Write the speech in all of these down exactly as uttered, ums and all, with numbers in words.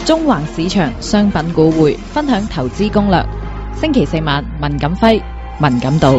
中環市場商品股匯分享投資攻略。星期四晚，文錦輝、文錦道。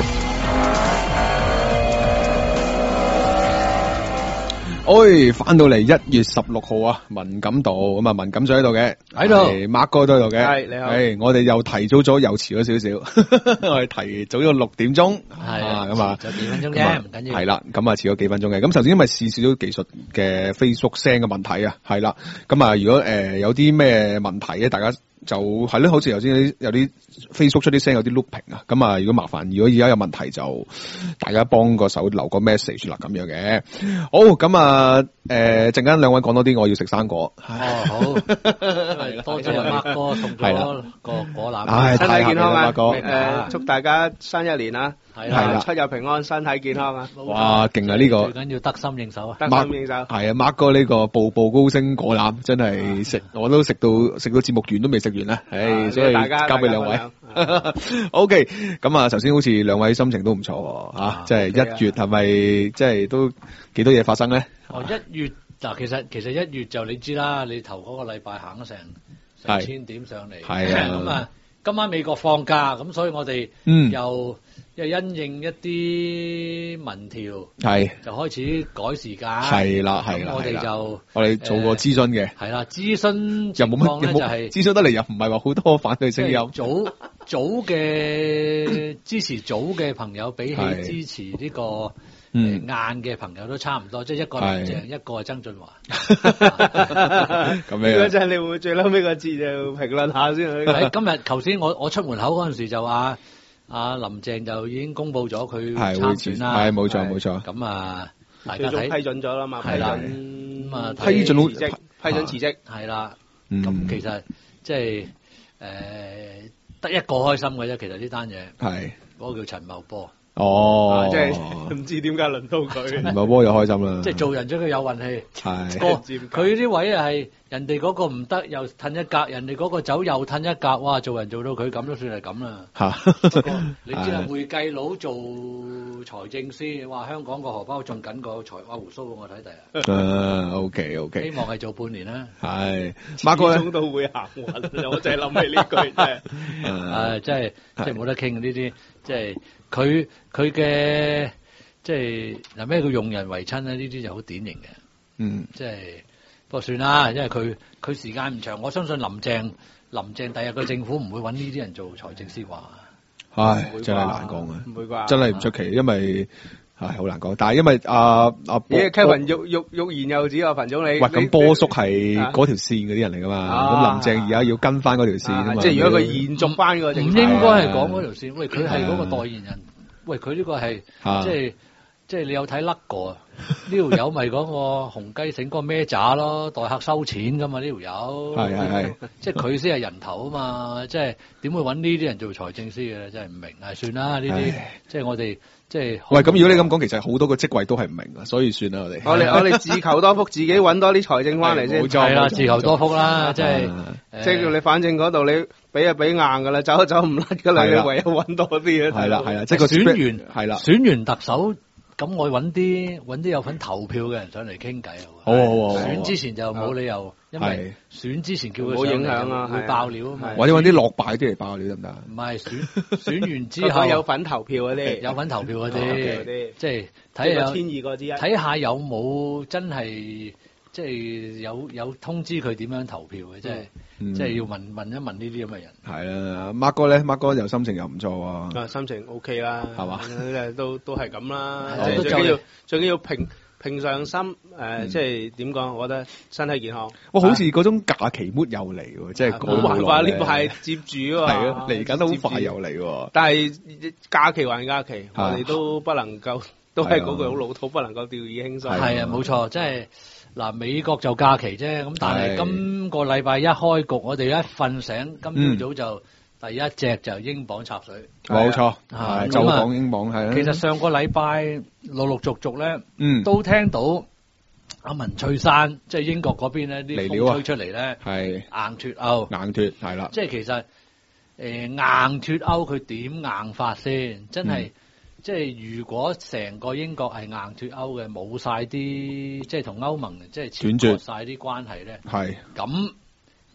哎，翻到嚟一月十六號啊，文錦道咁啊，文錦在喺度嘅， 喺度 ，Mark 哥都喺度嘅， 係你好， 係我哋又提早咗，又遲咗少少，我哋提早咗六點鐘， 係啊咁啊， 就幾分鐘啫，唔緊要， 係啦，咁啊遲咗幾分鐘嘅，咁首先因為試少少技術嘅 Facebook 聲嘅問題啊，係啦，咁啊如果誒有啲咩問題咧，大家就係咧，好似頭先有啲有啲 Facebook 出啲聲有啲 looping 啊，咁啊如果麻煩，如果而家有問題就大家幫個手留個 message 啦，咁樣嘅，好咁啊誒陣間兩位講多啲，我要食生果。 哦好，多謝阿 Mark 哥送咗個果籃， 唉身體健康啊！ 誒誒祝大家新一年啊！ 係啦出入平安，身體健康啊！ 哇勁啊呢個最緊要得心應手啊！ 得心應手係啊 Mark 哥呢個步步高升果籃真係食我都食到食到節目完都未食完啦，唉所以交俾兩位。OK 咁啊，頭先好似兩位心情都唔錯吓，即係一月係咪即係都幾多嘢發生咧？ 哦一月嗱，其實其實一月就你知啦，你頭嗰個禮拜行咗成成千點上嚟， 係啊咁啊今晚美國放假，咁所以我哋嗯又又因應一啲民調， 係就開始改時間， 係啦係啦， 我哋就我哋做過諮詢嘅， 係啦諮詢又冇乜就係諮詢得嚟，又唔係話好多反對聲音， 早早嘅支持早嘅朋友比起支持呢個。嗯，硬嘅朋友都差唔多，即係一個林鄭，一個係曾俊華。 咁樣嗰陣你會唔會最嬲尾個字就評論下先？ 喺今日頭先我我出門口嗰陣時就話阿林鄭就已經公佈咗佢參選啦， 係冇錯冇錯。 咁啊，大家睇批准咗啦嘛， 係啦， 咁啊批准辭職，批准辭職， 係啦。咁其實即係誒得一個開心嘅啫，其實呢單嘢係嗰個叫陳茂波。 哦， 即係唔知點解輪到佢， 陳茂波又開心啦。 即係做人咗佢有運氣， 係個佢啲位係人哋嗰個唔得又褪一格，人哋嗰個走又褪一格，哇！做人做到佢咁都算係咁啦。嚇，你知啦，會計佬做財政司，哇！香港個荷包仲緊過財阿胡鬚，我睇第日。 誒，OK OK， 希望係做半年啦。 係，Mark哥咧都會行運，我就係諗起呢句啫。 誒，即係即係冇得傾呢啲，即係。佢佢嘅即係嗱咩叫用人為親咧？呢啲就好典型嘅， 嗯， 即係不過算啦，因為佢佢時間唔長，我相信林鄭林鄭第日個政府唔會揾呢啲人做財政司啩。 唉，真係難講啊， 唔會啩， 真係唔出奇，因為係好難講。但係因為阿阿咦 Kevin 欲欲欲言又止啊，彭總你， 喂咁波叔係嗰條線嗰啲人嚟噶嘛？咁林鄭而家要跟翻嗰條線啊嘛。 即係如果佢延續翻嗰個， 唔應該係講嗰條線。喂，佢係嗰個代言人。喂，佢呢個係即係即係你有睇甩過啊？呢條友咪講個紅雞醒嗰個孭渣咯，代客收錢噶嘛？呢條友係係係， 即係佢先係人頭啊嘛！即係點會揾呢啲人做財政司嘅？真係唔明啊！算啦，呢啲即係我哋即係。 喂，咁如果你咁講，其實好多個職位都係唔明啊，所以算啦，我哋。 我哋我哋自求多福，自己揾多啲財政翻嚟先。 冇錯， 係啦，自求多福啦，即係即係叫你，反正嗰度你俾就俾硬噶啦，走都走唔甩噶啦，你唯有揾多啲啊。 係啦係啦，即係個選完係啦， 選完特首。咁我揾啲揾啲有份投票嘅人上嚟傾偈好好好， 選之前就冇理由，因為選之前叫佢冇影響啊， 會爆料啊嘛。 或者揾啲落敗啲嚟爆料得唔得？ 唔係選選完之後有份投票嗰啲， 有份投票嗰啲，即係睇下千二個之一， 睇下有冇真係即係有有通知佢點樣投票嘅，即係即係要問問一問呢啲咁嘅人。 係啦，Mark哥咧，Mark哥又心情又唔錯喎。 啊，心情 OK 啦， 係嘛？ 都都係咁啦，最緊要最緊要平平常心，誒，即係點講？我覺得身體健康。 哇，好似嗰種假期末又嚟喎，即係冇辦法呢排接住喎。 係啊，嚟緊都好快又嚟喎。 但係假期還假期，我哋都不能夠，都係嗰句好老土，不能夠掉以輕心。 係啊，冇錯，即係。嗱，美國就假期啫，咁但係今個禮拜一開局，我哋一瞓醒，今朝早就第一隻就英鎊插水， 冇錯，係就講英鎊係啦。 其實上個禮拜陸陸續續咧， 嗯， 都聽到阿文翠珊即係英國嗰邊咧啲風吹出嚟咧， 係硬脱歐， 硬脱係啦。 即係其實誒硬脱歐佢點硬法先？真係。即係如果成個英國係硬脱歐嘅，冇晒啲即係同歐盟即係斷絕晒啲關係咧， 係咁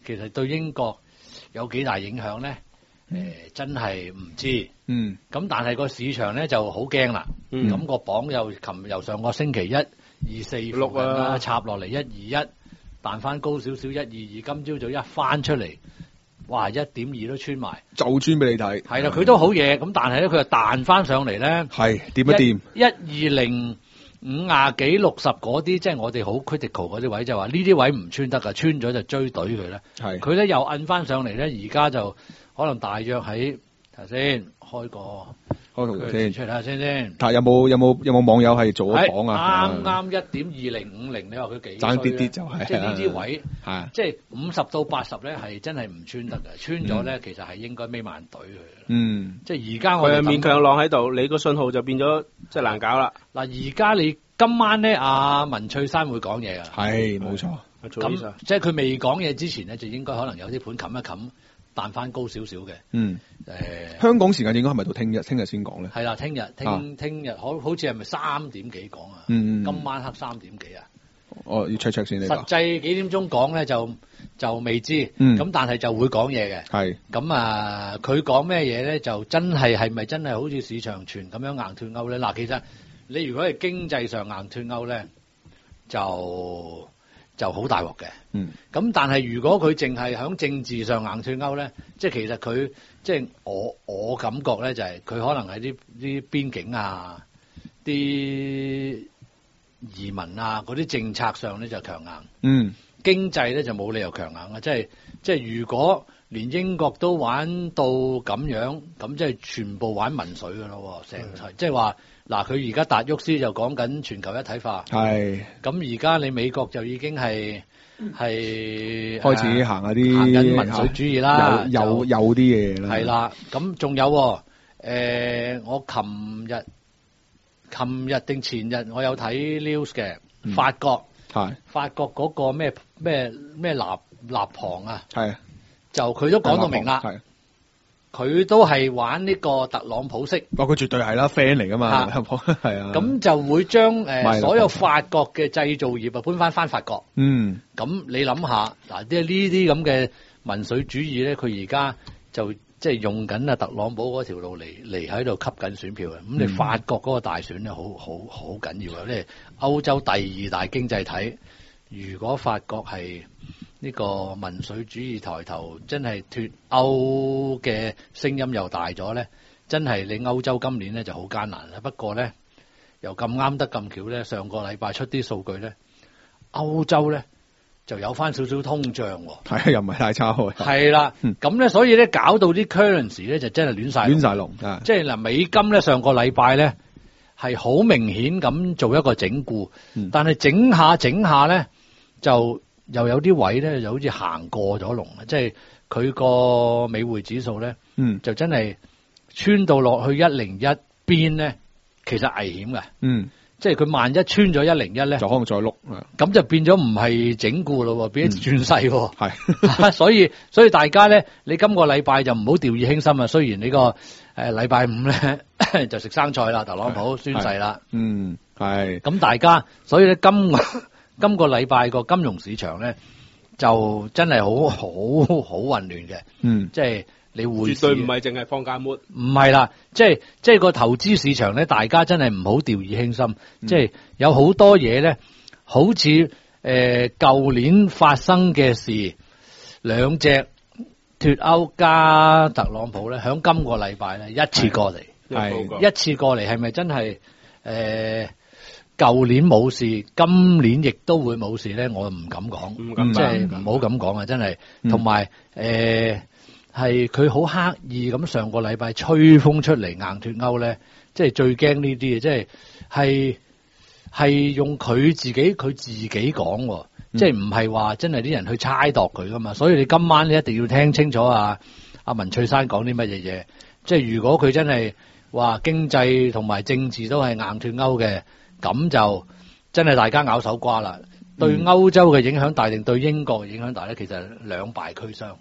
其實對英國有幾大影響咧？誒、呃，真係唔知。 嗯。咁但係個市場咧就好驚啦。嗯。咁個榜又琴由上個星期一、二四六啊插落嚟一二一，彈翻高少少一二二，今朝就一翻出嚟，哇一點二都穿埋。 就穿俾你睇。 係啦，佢都好嘢，咁但係咧佢又彈翻上嚟咧。 係掂一掂。 一二零五廿幾六十嗰啲，即係我哋好 critical 嗰啲位，就話呢啲位唔穿得噶，穿咗就追懟佢咧。係。佢咧又摁翻上嚟咧，而家就。可能大約喺頭先開個開圖先出嚟下先先。 但有冇有冇有冇網友係做咗榜啊？ 啱啱一點二零五零，你話佢幾爭啲啲就係、是， 即係呢啲位，即係五十到八十咧，係真係唔穿得嘅。穿咗咧、嗯，其實係應該孭慢隊嘅。嗯，即係而家我哋勉強浪喺度，你個信號就變咗即係難搞啦。 嗱，而家你今晚咧，阿文翠珊會講嘢㗎。 係冇錯。 咁即係佢未講嘢之前咧，就應該可能有啲盤冚一冚。彈翻高少少嘅，嗯，誒、呃， 香港時間應該係咪到聽日？聽日先講咧？ 係啦，聽日，聽聽日，好好似係咪三點幾講啊？ 嗯， 今晚黑三點幾啊？ 哦，要 check check 先。 實際幾點鐘講咧？就就未知，嗯，咁但係就會講嘢嘅，係。咁啊，佢講咩嘢咧？就真係係咪真係好似市場傳咁樣硬脫歐咧？嗱，其實你如果係經濟上硬脫歐咧，就。就好大鑊嘅，嗯，咁但係如果佢淨係喺政治上硬脫歐咧，即係其實佢即係我我感覺咧就係佢可能喺啲啲邊境啊、啲移民啊嗰啲政策上咧就強硬，嗯，經濟咧就冇理由強硬啊，即係即係如果連英國都玩到咁樣，咁即係全部玩民粹噶咯，成齊即係話。嗱，佢而家達沃斯就講緊全球一體化，係咁而家你美國就已經係係開始行下啲行緊民粹主義啦， 有有有啲嘢啦， 係啦，咁仲有誒、呃，我琴日琴日定前日我有睇 news 嘅、嗯，法國係法國嗰個咩咩咩立立旁啊，係就佢都講到明啦。佢都係玩呢個特朗普式， 哦，佢絕對係啦 friend 嚟噶嘛，係啊， 咁就會將誒、呃、所有法國嘅製造業啊搬翻翻法國，嗯，咁你諗下嗱，即係呢啲咁嘅民粹主義咧，佢而家就即係、就是、用緊啊特朗普嗰條路嚟嚟喺度吸緊選票嘅，咁、嗯、你法國嗰個大選咧，好好好緊要啊，即係歐洲第二大經濟體，如果法國係呢個民粹主義抬頭，真係脫歐嘅聲音又大咗咧，真係你歐洲今年咧就好艱難啦。不過咧又咁啱得咁巧咧，上個禮拜出啲數據咧，歐洲咧就有翻少少通脹喎， 係又唔係太差喎。 係啦，咁咧所以咧搞到啲 currency 咧就真係亂晒亂晒龍， 即係嗱美金咧上個禮拜咧係好明顯咁做一個整固，嗯、但係整下整下咧就。又有啲位咧，就好似行過咗龍啊！即係佢個美匯指數咧，嗯，就真係穿到落去一零一邊咧，其實危險嘅，嗯，即係佢萬一穿咗一零一咧， 就可能再碌， 咁就變咗唔係整固咯，變咗轉勢，係、 嗯， 所以所以大家咧，你今個禮拜就唔好掉以輕心啊！雖然呢、這個誒禮拜五咧就食生菜啦，特朗普宣誓啦， 嗯，係， 咁大家，所以咧今。今個禮拜個金融市場咧，就真係好好好混亂嘅。嗯，即係你會絕對唔係淨係放假末， 唔係啦，即係即係個投資市場咧，大家真係唔好掉以輕心。嗯、即係有好多嘢咧，好似誒舊年發生嘅事，兩隻脫歐加特朗普咧，響今個禮拜咧一次過嚟，係一次過嚟，係咪真係誒？呃舊年冇事，今年亦都會冇事咧，我唔敢講，即係唔好咁講啊！真係，同埋誒係佢好刻意咁上個禮拜吹風出嚟硬脫歐咧，即係最驚呢啲嘅，即係係係用佢自己佢自己講，即係唔係話真係啲人去猜度佢噶嘛？所以你今晚你一定要聽清楚啊！阿文翠珊講啲乜嘢嘢，即係如果佢真係話經濟同埋政治都係硬脫歐嘅。咁就真係大家咬手瓜啦，對歐洲嘅影響大定對英國嘅影響大咧？其實兩敗俱傷。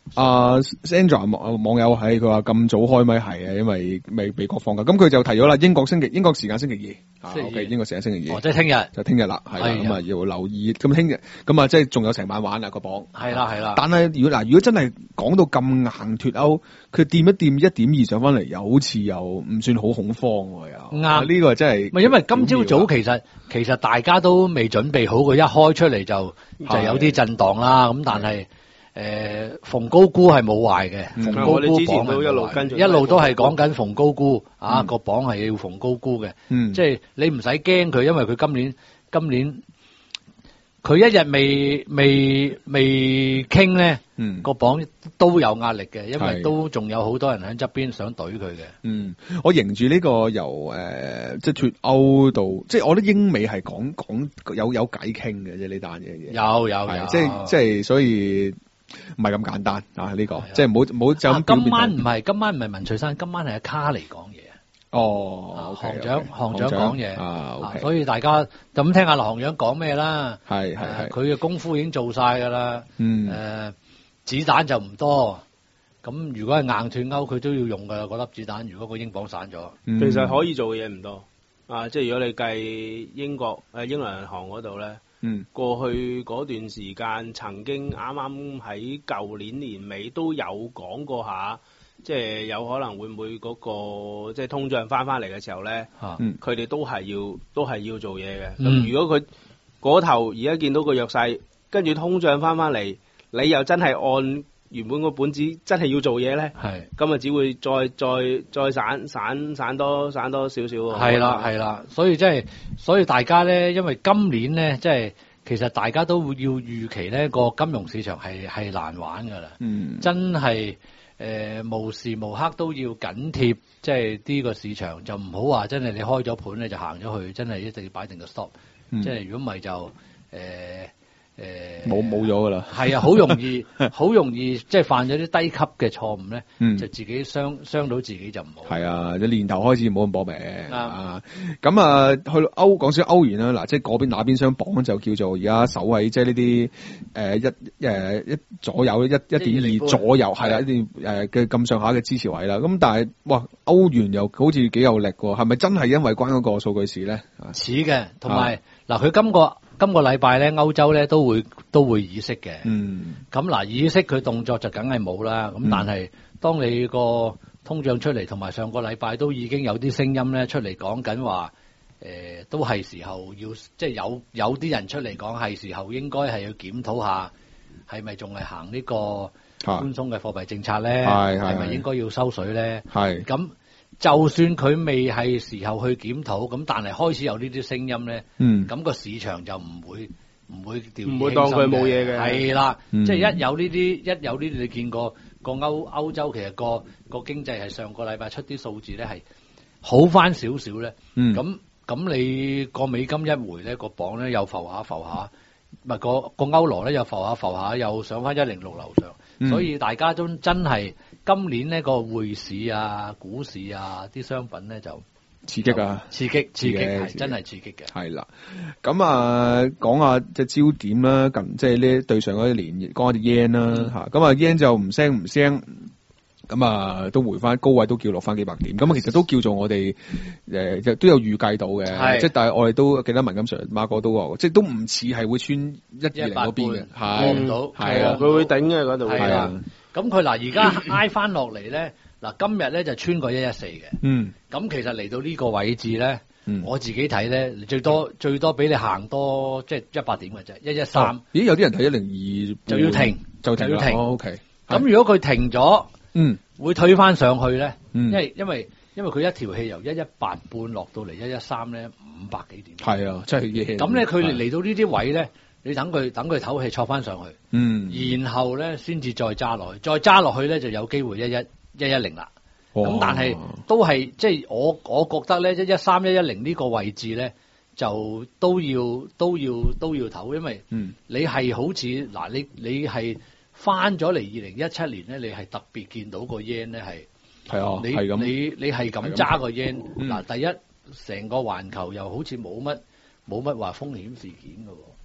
啊 Sandra 網網友係佢話咁早開咪係啊，因為未美國放假。咁佢就提咗啦，英國星期英國時間星期二， 星期二 OK，英國時間星期二， 哦，即係聽日， 就聽日啦，係啦，咁啊要留意。咁聽日咁啊，即係仲有成晚玩啊個榜。係啦係啦。 但係如果嗱，如果真係講到咁硬脱歐，佢掂一掂一點二上翻嚟，又好似又唔算好恐慌喎又。啱，呢個真係。 咪因為今朝早其實其實大家都未準備好，佢一開出嚟就就有啲震盪啦。咁但係。誒，逢高沽係冇壞嘅，逢高沽榜都一路跟住， 一路都係講緊逢高沽啊，個榜係要逢高沽嘅，即係你唔使驚佢，因為佢今年今年佢一日未未未傾咧，個榜都有壓力嘅，因為都仲有好多人喺側邊想懟佢嘅。 嗯，我迎住呢個由誒即係脫歐到，即係我覺得英美係講講有有偈傾嘅啫，呢單嘢嘢有有有， 即係即係所以。唔係咁簡單啊！呢、這個即係唔好唔好就咁。 今晚唔係今晚唔係文翠珊，今晚係阿卡尼講嘢。 哦， 行長行長講嘢啊，啊， 所以大家就咁聽下行長講咩啦。 係係係， 佢嘅功夫已經做晒噶啦。嗯，誒、呃，子彈就唔多。咁如果係硬脫歐，佢都要用噶嗰粒子彈。如果個英鎊散咗、 嗯，其實可以做嘅嘢唔多。啊，即係如果你計英國誒英倫銀行嗰度咧。嗯，過去嗰段時間曾經啱啱喺舊年年尾都有講過下，即係有可能會唔會嗰個即係通脹翻翻嚟嘅時候咧，嗯，佢哋都係要都係要做嘢嘅。咁、嗯、如果佢嗰頭而家見到個弱勢，跟住通脹翻翻嚟，你又真係按原本個本子真係要做嘢咧，係咁啊，只會再再再散散散多散多少少。 係啦係啦，所以即係所以大家咧，因為今年咧，即係其實大家都會要預期咧個金融市場係係難玩噶啦，嗯，真係誒、呃、無時無刻都要緊貼，即係呢個市場就唔好話真係你開咗盤咧就行咗去，真係一定要擺定個 stop，嗯、即係如果唔係就誒。呃誒， 冇冇咗噶啦， 係啊，好容易，好容易，即係犯咗啲低級嘅錯誤咧，就自己傷傷到自己就唔好。 係啊，你年頭開始唔好咁搏命啊。咁啊，去到歐講少歐元啦，嗱，即係嗰邊那邊雙榜就叫做而家守喺即係呢啲誒一誒一左右一一點二左右，係啊，一點誒嘅咁上下嘅支持位啦。咁但係哇，歐元又好似幾有力喎，係咪真係因為關嗰個數據事咧？ 似嘅，同埋嗱，佢今個。今個禮拜咧，歐洲咧都會都會議息嘅。嗯，咁嗱，議息佢動作就梗係冇啦。咁、嗯、但係當你個通脹出嚟，同埋上個禮拜都已經有啲聲音咧出嚟講緊話，誒、呃，都係時候要，即係有有啲人出嚟講係時候應該係要檢討下，係咪仲係行呢個寬鬆嘅貨幣政策咧？係係咪應該要收水咧？係咁。就算佢未係時候去檢討，咁但係開始有呢啲聲音咧，咁、嗯、個市場就唔會唔會掉以輕心嘅，唔會當佢冇嘢嘅。係啦，嗯、即係一有呢啲，一有呢啲，你見過個歐歐洲其實個個經濟係上個禮拜出啲數字咧係好翻少少咧。咁咁你個美金一回咧，個鎊咧又浮下浮下，唔係個個歐羅咧又浮下浮下，又上翻一零六樓上。嗯、所以大家都真係今年呢個匯市啊、股市啊啲商品咧就刺激啊， 刺激刺激係真係刺激嘅。 係啦，咁啊講下即係焦點啦，近即係呢對上嗰一年講下啲 yen 啦吓，咁啊 yen 就唔聲唔聲。咁啊，都回翻高位，都叫落翻幾百點。咁啊，其實都叫做我哋誒，都有預計到嘅。即係但係我哋都記得文錦 Sir 馬哥都話，即係都唔似係會穿一二零嗰邊嘅， 過唔到。 係啊，佢會頂嘅嗰度。 係啊，咁佢嗱而家挨翻落嚟咧，嗱今日咧就穿過一一四嘅。嗯。咁其實嚟到呢個位置咧，嗯、我自己睇咧，最多最多俾你行多即係一百點嘅啫，一一三。咦？ 有啲人睇一零二就要停， 就停就要停。 O K。 咁如果佢停咗，嗯，會推翻上去咧， 嗯， 因為因為因為佢一條氣由一一八半落到嚟一一三咧，五百幾點。 係啊，真係嘢。 咁咧，佢嚟到呢啲位咧，你等佢等佢唞氣，挫翻上去，嗯，然後咧先至再揸落去，再揸落去咧就有機會一一一一零啦。咁但係都係即係我我覺得咧，一一三一一零呢個位置咧，就都要都要都要唞，因為你係好似嗱，你你係。翻咗嚟二零一七年咧，你係特別見到個 yen 咧係，係啊，你係咁，你你係咁揸個 yen 嗱，第一成個環球又好似冇乜冇乜話風險事件㗎喎，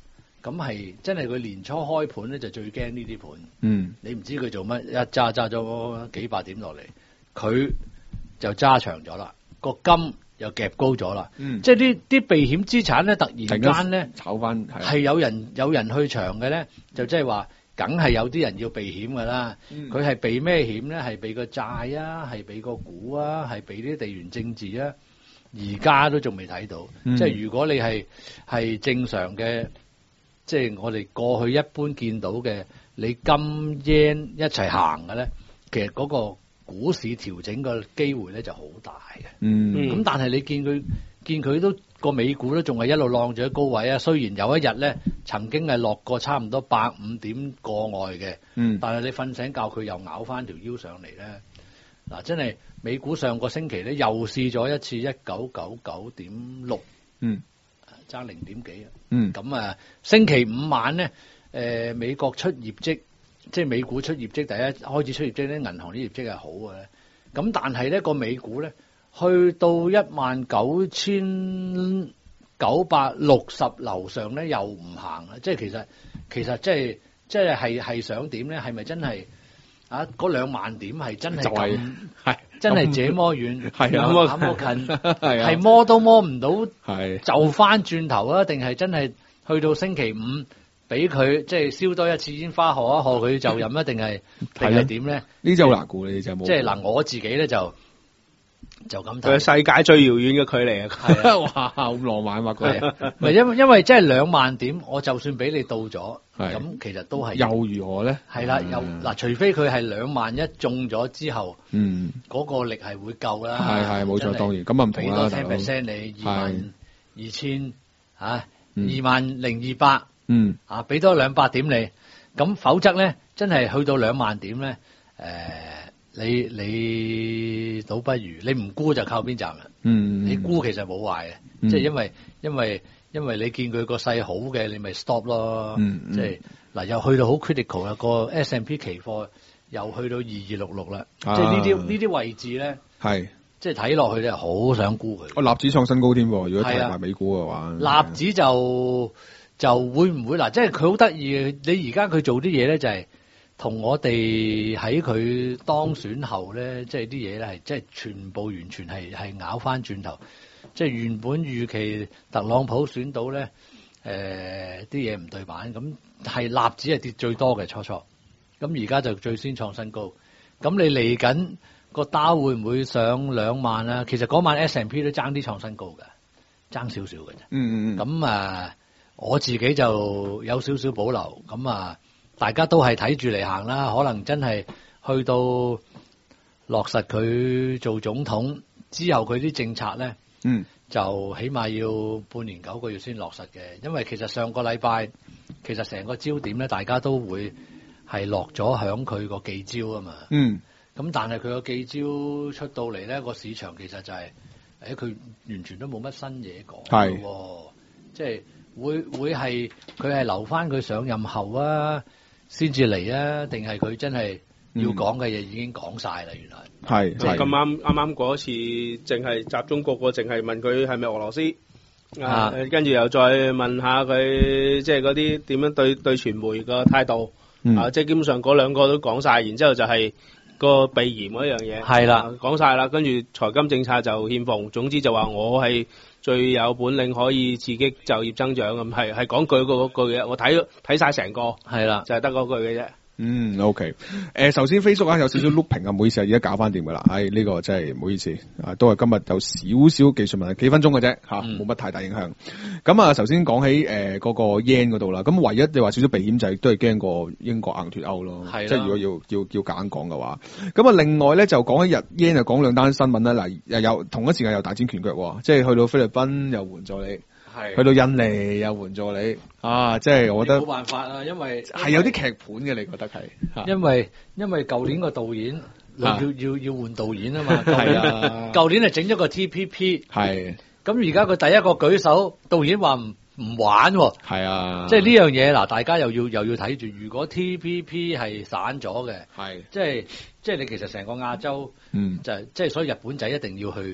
咁係真係佢年初開盤咧就最驚呢啲盤。 嗯， 你唔知佢做乜，一揸揸咗幾百點落嚟，佢就揸長咗啦，個金又夾高咗啦。嗯，即係啲啲避險資產咧，突然間咧炒翻係有人有人去長嘅咧，就即係話，梗係有啲人要避險噶啦。佢係、嗯、避咩險咧？係避個債啊，係避個股啊，係避啲地緣政治啊。而家都仲未睇到，嗯、即係如果你係係正常嘅，即係我哋過去一般見到嘅，你金 yen 一齊行嘅咧，其實嗰個股市調整個機會咧就好大嘅。嗯，咁但係你見佢見佢都個美股都仲係一路浪住喺高位啊。雖然有一日咧曾經係落過差唔多百五點過外嘅，嗯，但係你瞓醒覺佢又咬翻條腰上嚟咧。嗱，真係美股上個星期咧又試咗一次一九九九點六，嗯，爭零點幾啊，嗯，咁啊，星期五晚咧，誒、呃，美國出業績，即係美股出業績，第一開始出業績咧，銀行啲業績係好嘅，咁但係咧個美股咧去到一萬九千九百六十樓上咧又唔行啦，即係其實其實即係即係係係想點咧？係咪真係？啊！嗰兩萬點係真係咁，係真係這麼遠，係啊，咁近，係摸都摸唔到，係就翻轉頭啊！定係真係去到星期五，俾佢即係燒多一次煙花賀一賀佢就飲啊？定係定係點咧？呢就好難估，你就冇。 即係嗱，我自己咧就就咁睇。 佢世界最遙遠嘅距離啊！ 哇，好浪漫啊！佢唔係因為因為即係兩萬點，我就算俾你到咗。咁其實都係又如何咧？ 係啦，又嗱，除非佢係兩萬一中咗之後，嗯，嗰個力係會夠啦。 係係冇錯，當然咁啊唔同啦。 俾多 ten percent 你二萬二千嚇，二萬零二百，嗯，啊，俾多兩百點你，咁否則咧，真係去到兩萬點咧，誒，你你倒不如你唔沽就靠邊站啦。嗯，你沽其實冇壞嘅，即係因為因為。因為你見佢個勢好嘅，你咪 stop 咯。嗯嗯、即係嗱，又去到好 critical 啦，個 S and P 期貨又去到二二六六啦。即係呢啲呢啲位置咧，係是即係睇落去咧，好想沽佢。 我納指創新高添，如果睇埋美股嘅話， 納指就就會唔會嗱？即係佢好得意嘅。你而家佢做啲嘢咧，就係同我哋喺佢當選後咧，即係啲嘢咧係即係全部完全係係咬翻轉頭。即係原本預期特朗普選到咧，誒啲嘢唔對版，咁係納指係跌最多嘅初初，咁而家就最先創新高。咁你嚟緊個道會唔會上兩萬啊？其實嗰晚 S and P 都爭啲創新高嘅，爭少少嘅啫。嗯嗯。咁啊，我自己就有少少保留。咁啊，大家都係睇住嚟行啦。可能真係去到落實佢做總統之後，佢啲政策咧。嗯，就起碼要半年九個月先落實嘅，因為其實上個禮拜其實成個焦點咧，大家都會係落咗響佢個記招啊嘛。嗯，咁但係佢個記招出到嚟咧，個市場其實就係、是，誒佢完全都冇乜新嘢講，係，即係會會係佢係留翻佢上任後啊，先至嚟啊，定係佢真係要講嘅嘢已經講晒啦，原來。 係， 即係咁啱啱啱嗰次，淨係集中個個淨係問佢係咪俄羅斯啊，跟住又再問下佢，即係嗰啲點樣對對傳媒個態度、嗯、啊，即係基本上嗰兩個都講晒，然之後就係個避嫌嗰樣嘢係啦，講晒啦，跟住財金政策就欠奉，總之就話我係最有本領可以刺激就業增長咁，係係講句嗰句嘢，我睇睇晒成個係啦，就係得嗰句嘅啫。 嗯 ，OK，誒、呃，首先 Facebook 啊有少少 looping 啊，唔好意思啊，而家搞翻掂噶啦，唉、哎，呢、這個真係唔好意思，啊，都係今日有少少技術問題，幾分鐘嘅啫，吓、啊，冇乜太大影響。咁啊，首先講起誒嗰、呃那個 yen 嗰度啦，咁唯一你話少少避險就係都係驚過英國硬脫歐咯，的即係如果要要要夾硬講嘅話，咁啊，另外咧就講起日 yen 就講兩單新聞啦，嗱，又有同一時間又大展拳腳，即係去到菲律賓又援助你。係去到印尼又援助你啊！即係我覺得冇辦法啊，因為係有啲劇本嘅，你覺得係？ 因為因為舊年個導演要要要換導演啊嘛，係啊，舊年係整咗個 T P P， 係咁而家佢第一個舉手，導演話唔唔玩，係啊，即係呢樣嘢嗱，大家又要又要睇住，如果 T P P 係散咗嘅，係即係即係你其實成個亞洲，嗯，就係即係所以日本仔一定要去。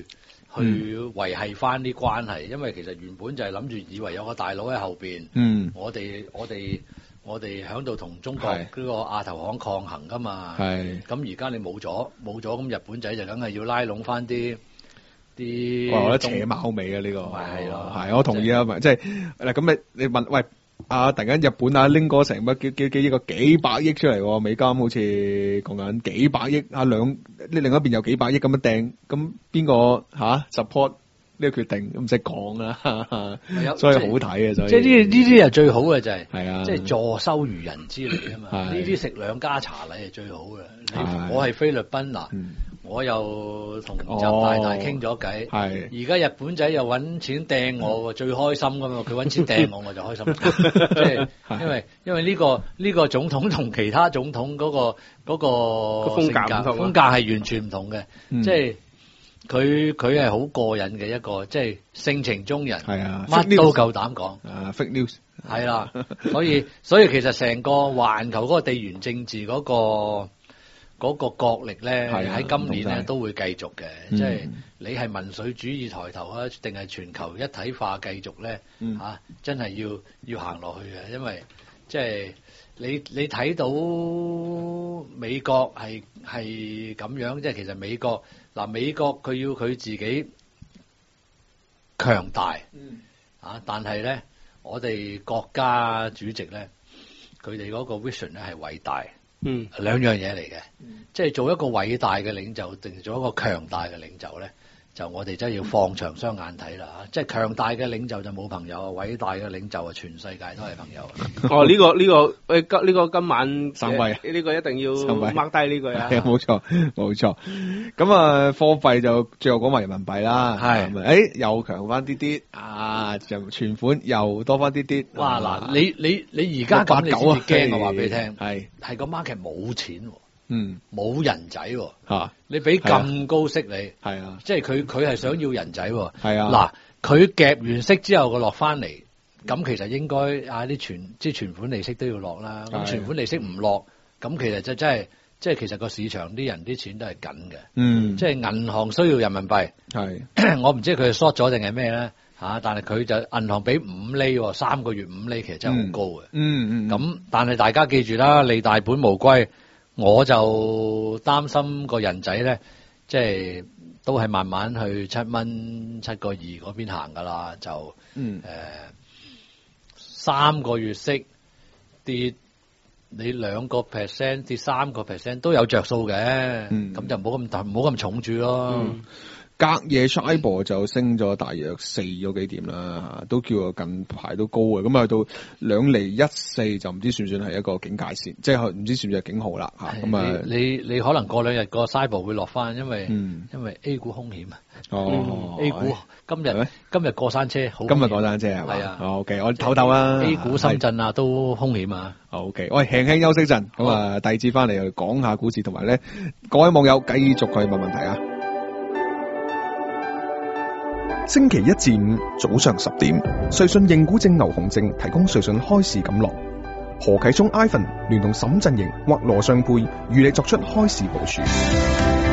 去維繫翻啲關係，因為其實原本就係諗住以為有個大佬喺後邊， 嗯， 我哋我哋我哋喺度同中國呢個亞投行抗衡噶嘛， 係， 咁而家你冇咗冇咗，咁日本仔就梗係要拉攏翻啲啲， 我覺得扯貓尾啊呢個， 係咯， 係我同意啊，即係嗱咁你你問喂。啊！突然間日本啊拎過成乜幾幾幾億個幾百億出嚟，美金好似講緊幾百億啊兩呢另一邊有幾百億咁樣掟，咁邊個吓 support 呢個決定唔使講啦，所以好睇啊！所以即係呢呢啲係最好嘅就係， 係啊， 即係坐收漁人之利啊嘛！呢啲食兩家茶禮係最好嘅。你我係菲律賓嗱。我又同習大大傾咗偈，而家、哦、日本仔又揾錢掟我，最開心噶嘛！佢揾錢掟我，我就開心。即係因為因為呢、呢個呢、呢個總統同其他總統嗰、嗰個嗰、嗰個性格風格風格係完全唔同嘅，即係佢佢係好過癮嘅一個，即、就、係、係、性情中人，乜、啊、都夠膽講。 啊 fake news 係啦，所以所以其實成個環球嗰個地緣政治嗰、嗰個。嗰個角力咧喺今年咧都會繼續嘅，即係你係民粹主義抬頭啊，定係全球一體化繼續咧嚇、嗯啊，真係要要行落去嘅，因為即係你你睇到美國係係咁樣，即係其實美國嗱美國佢要佢自己強大，嗯、啊，但係咧我哋國家主席咧佢哋嗰個 vision 咧係偉大。嗯，兩樣嘢嚟嘅，嗯、即係做一個偉大嘅領袖，定做一個強大嘅領袖咧，就我哋真係要放長雙眼睇啦嚇！即係強大嘅領袖就冇朋友，偉大嘅領袖啊，全世界都係朋友。 哦，呢、呢個呢、呢個誒今呢個今晚三位，呢、 呢個一定要 mark 低呢句啊！ 冇錯冇錯。咁啊，貨幣就最後講埋人民幣啦，係咪？誒，又強翻啲啲啊，就存款又多翻啲啲。 哇！嗱、啊，你你你而家咁你先至驚，我話俾你聽， 係係個 market 冇錢。 嗯，冇人仔喎， 嚇你俾咁高息你， 係啊， 即係佢佢係想要人仔喎， 係啊， 嗱，佢夾完息之後佢落翻嚟，咁其實應該啊啲存即係存款利息都要落啦，咁存款利息唔落，咁其實就真係即係其實個市場啲人啲錢都係緊嘅， 嗯， 即係銀行需要人民幣， 係， 我唔知佢係 short 咗定係咩咧嚇，但係佢就銀行俾五厘喎，三個月五厘其實真係好高嘅， 嗯嗯， 咁但係大家記住啦，利大本無歸。我就擔心個人仔咧，即係都係慢慢去七蚊七個二嗰邊行噶啦，就嗯誒三個月息跌你兩個 percent 跌三個 percent 都有着數嘅，咁、嗯、就唔好咁大，唔好咁重住咯。 嗯隔夜 Shibor 就升咗大約四個幾點啦，都叫近排都高嘅，咁去到兩厘一四就唔知算唔算係一個警戒線，即係唔知算唔算係警號啦嚇。咁啊， 你你可能過兩日個 Shibor 會落翻，因為、嗯、因為 A 股風險啊。 哦、 嗯、，A 股今日今日過山車好， 今日過山車係嘛？ 係啊。 O K，我唞唞啦。 A 股深圳啊都風險啊。 O K，喂，輕輕休息陣，咁啊，第二節翻嚟又講下股市，同埋咧各位網友繼續去問問題啊。 星期一至五早上十點，瑞信認股證牛熊證提供瑞信開市錦囊。何啟聰 Ivan 聯同沈振盈或羅尚佩與你作出開市部署。